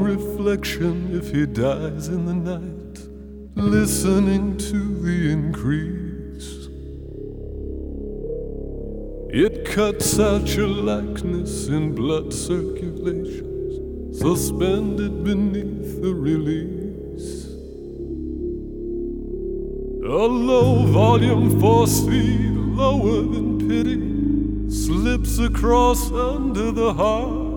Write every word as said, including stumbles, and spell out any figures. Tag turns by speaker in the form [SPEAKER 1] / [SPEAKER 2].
[SPEAKER 1] reflection if he dies in the night, listening to the increase. It cuts out your likeness in blood circulations, suspended beneath the release. A low volume force feed, lower than pity, slips across under the heart.